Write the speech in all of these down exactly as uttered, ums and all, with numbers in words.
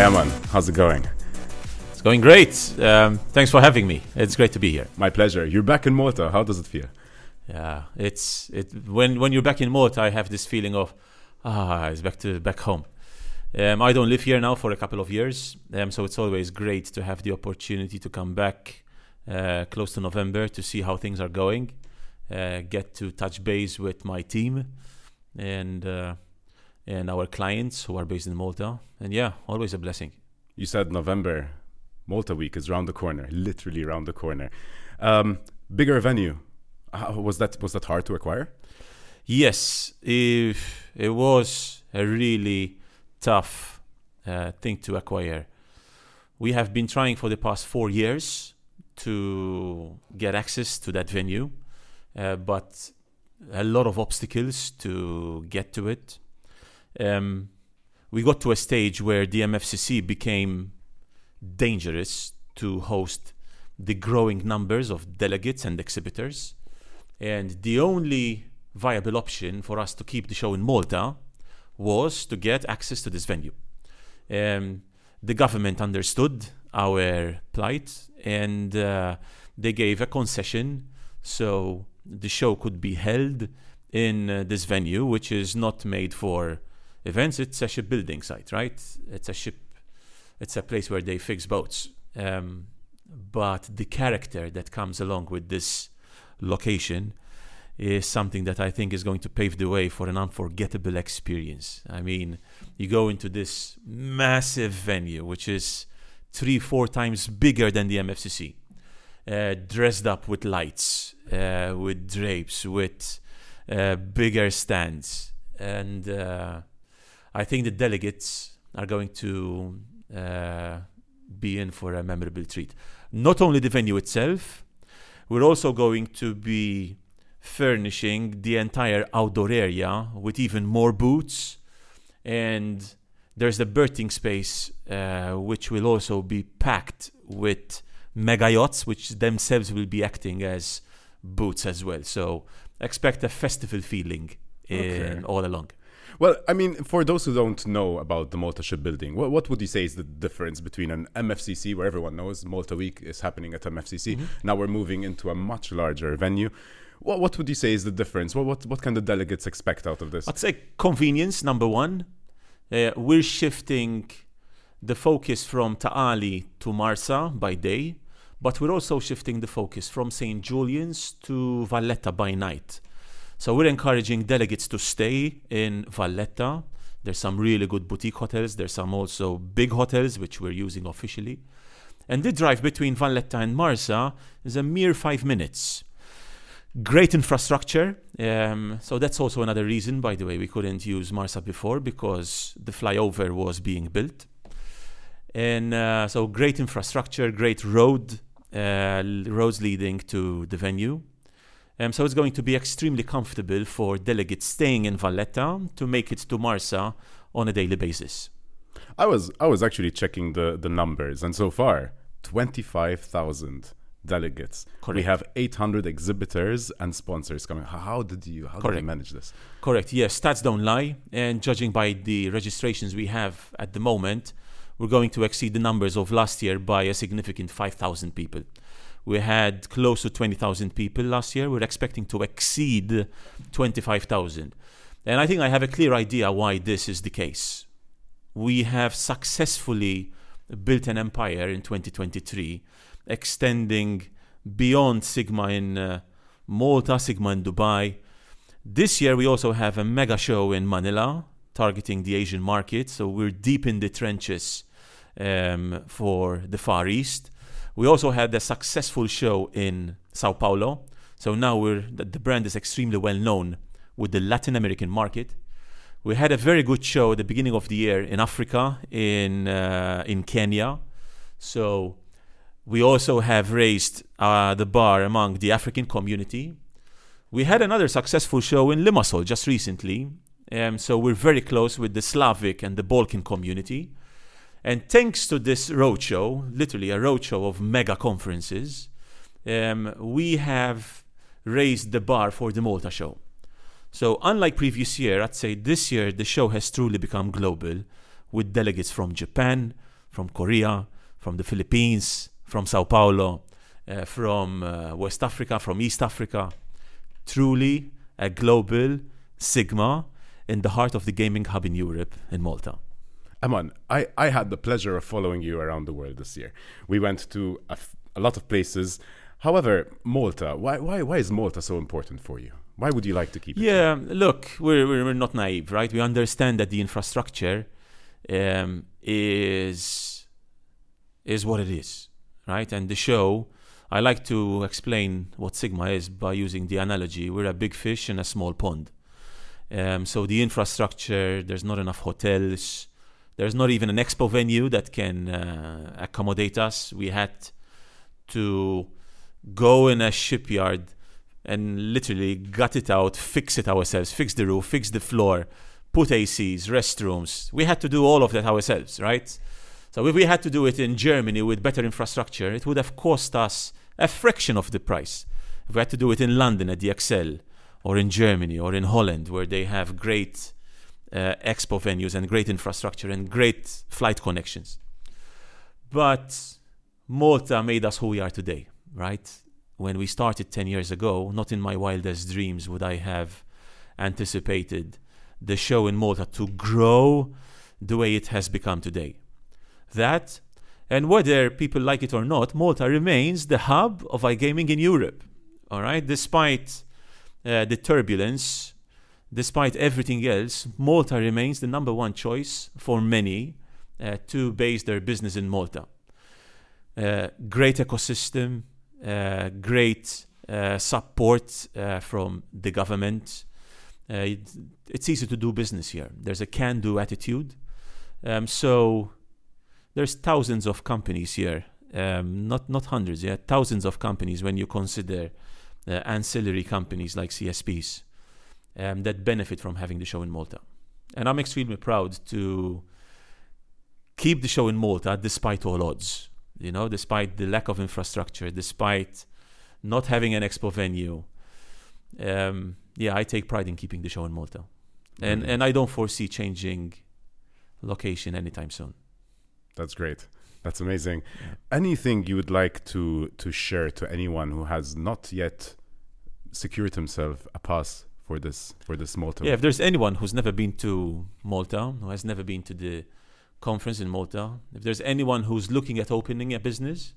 Herman, how's it going? It's going great. Um, thanks for having me. It's great to be here. My pleasure. You're back in Malta. How does it feel? Yeah, it's it when when you're back in Malta, I have this feeling of ah, it's back to back home. Um, I don't live here now for a couple of years, um, so it's always great to have the opportunity to come back uh, close to November to see how things are going, uh, get to touch base with my team and uh, and our clients who are based in Malta, and yeah, always a blessing. You said November, Malta Week is around the corner, literally around the corner. Um, bigger venue. How, was that was that hard to acquire? Yes, if it was a really tough uh, thing to acquire. We have been trying for the past four years to get access to that venue, uh, but a lot of obstacles to get to it. Um, we got to a stage where the M F C C became dangerous to host the growing numbers of delegates and exhibitors. And the only viable option for us to keep the show in Malta was to get access to this venue. Um, the government understood our plight and uh, they gave a concession so the show could be held in uh, this venue, which is not made for events. It's a shipbuilding site, right? It's a ship, it's a place where they fix boats. Um, but the character that comes along with this location is something that I think is going to pave the way for an unforgettable experience. I mean, you go into this massive venue, which is three, four times bigger than the M F C C, uh, dressed up with lights, uh, with drapes, with uh, bigger stands. And uh, I think the delegates are going to uh, be in for a memorable treat. Not only the venue itself, we're also going to be furnishing the entire outdoor area with even more booths, and there's the berthing space uh, which will also be packed with mega yachts which themselves will be acting as booths as well, so expect a festival feeling in okay. all along. Well, I mean, for those who don't know about the Malta shipbuilding, what, what would you say is the difference between an M F C C, where everyone knows Malta Week is happening at M F C C, mm-hmm. now we're moving into a much larger venue. What, what would you say is the difference? What, what, what can the delegates expect out of this? I'd say convenience, number one. Uh, we're shifting the focus from Ta'ali to Marsa by day, but we're also shifting the focus from Saint Julian's to Valletta by night. So we're encouraging delegates to stay in Valletta. There's some really good boutique hotels. There's some also big hotels, which we're using officially. And the drive between Valletta and Marsa is a mere five minutes. Great infrastructure. Um, so that's also another reason, by the way, we couldn't use Marsa before, because the flyover was being built. And uh, so great infrastructure, great road, uh, roads leading to the venue. Um, so it's going to be extremely comfortable for delegates staying in Valletta to make it to Marsa on a daily basis. I was I was actually checking the, the numbers, and so far, twenty-five thousand delegates. Correct. We have eight hundred exhibitors and sponsors coming. How did you how did you manage this? Correct. Yes, stats don't lie. And judging by the registrations we have at the moment, we're going to exceed the numbers of last year by a significant five thousand people. We had close to twenty thousand people last year. We're expecting to exceed twenty-five thousand. And I think I have a clear idea why this is the case. We have successfully built an empire in twenty twenty-three, extending beyond Sigma in uh, Malta, Sigma in Dubai. This year we also have a mega show in Manila, targeting the Asian market. So we're deep in the trenches um, for the Far East. We also had a successful show in Sao Paulo. So now we're, the, the brand is extremely well known with the Latin American market. We had a very good show at the beginning of the year in Africa, in uh, in Kenya. So we also have raised uh, the bar among the African community. We had another successful show in Limassol just recently. Um, so we're very close with the Slavic and the Balkan community. And thanks to this roadshow, literally a roadshow of mega conferences, um, we have raised the bar for the Malta show. So unlike previous year, I'd say this year the show has truly become global, with delegates from Japan, from Korea, from the Philippines, from Sao Paulo, uh, from uh, West Africa, from East Africa. Truly a global Sigma in the heart of the gaming hub in Europe, in Malta. Aman, I, I had the pleasure of following you around the world this year. We went to a, f- a lot of places. However, Malta, why, why, why is Malta so important for you? Why would you like to keep it? Yeah, look, we're, we're not naive, right? We understand that the infrastructure um, is, is what it is, right? And the show, I like to explain what Sigma is by using the analogy. We're a big fish in a small pond. Um, so the infrastructure, there's not enough hotels. There's not even an expo venue that can uh, accommodate us. We had to go in a shipyard and literally gut it out, fix it ourselves, fix the roof, fix the floor, put A Cs, restrooms. We had to do all of that ourselves, right? So if we had to do it in Germany with better infrastructure, it would have cost us a fraction of the price. If we had to do it in London at the Excel, or in Germany, or in Holland, where they have great uh, expo venues and great infrastructure and great flight connections. But Malta made us who we are today, right? When we started ten years ago, not in my wildest dreams would I have anticipated the show in Malta to grow the way it has become today. That, and whether people like it or not, Malta remains the hub of iGaming in Europe, all right? Despite uh, the turbulence, despite everything else, Malta remains the number one choice for many uh, to base their business in Malta. Uh, great ecosystem, uh, great uh, support uh, from the government. Uh, it, it's easy to do business here. There's a can-do attitude. Um, so there's thousands of companies here, um, not not hundreds, yeah, thousands of companies when you consider uh, ancillary companies like C S Ps um, that benefit from having the show in Malta. And I'm extremely proud to keep the show in Malta despite all odds. You know, despite the lack of infrastructure, despite not having an expo venue, um, yeah, I take pride in keeping the show in Malta, and Mm-hmm. and I don't foresee changing location anytime soon. That's great. That's amazing. Yeah. Anything you would like to to share to anyone who has not yet secured himself a pass for this for this Malta? Yeah, if there's anyone who's never been to Malta, who has never been to the conference in Malta, if there's anyone who's looking at opening a business,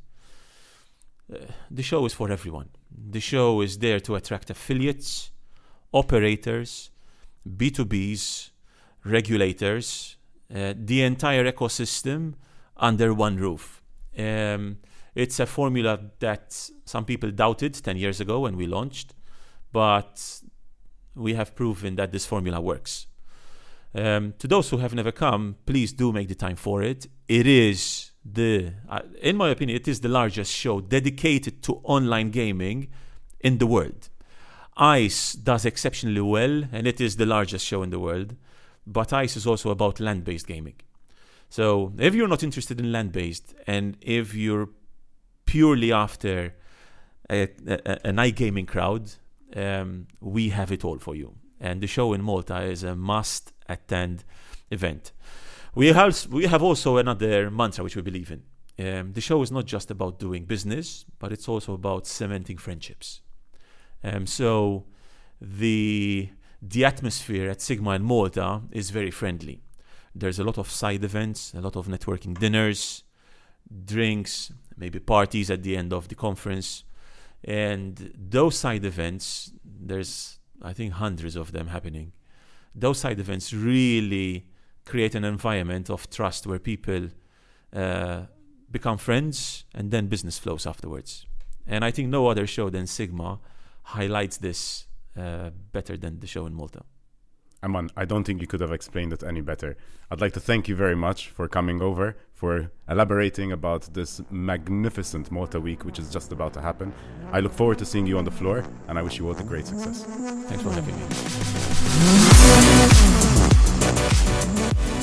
uh, the show is for everyone. The show is there to attract affiliates, operators, B two Bs, regulators, uh, the entire ecosystem under one roof. Um, it's a formula that some people doubted ten years ago when we launched, but we have proven that this formula works. Um, to those who have never come, please do make the time for it. It is the, uh, in my opinion, it is the largest show dedicated to online gaming in the world. ICE does exceptionally well, and it is the largest show in the world. But ICE is also about land-based gaming. So if you're not interested in land-based, and if you're purely after a, a, an iGaming crowd, um, we have it all for you. And the show in Malta is a must-attend event. We have, we have also another mantra which we believe in. Um, the show is not just about doing business, but it's also about cementing friendships. Um, so the the atmosphere at Sigma in Malta is very friendly. There's a lot of side events, a lot of networking dinners, drinks, maybe parties at the end of the conference. And those side events, there's I think hundreds of them happening. Those side events really create an environment of trust where people uh, become friends, and then business flows afterwards. And I think no other show than Sigma highlights this uh, better than the show in Malta. Aman, I don't think you could have explained it any better. I'd like to thank you very much for coming over, for elaborating about this magnificent Malta week, which is just about to happen. I look forward to seeing you on the floor, and I wish you all the great success. Thanks for having me.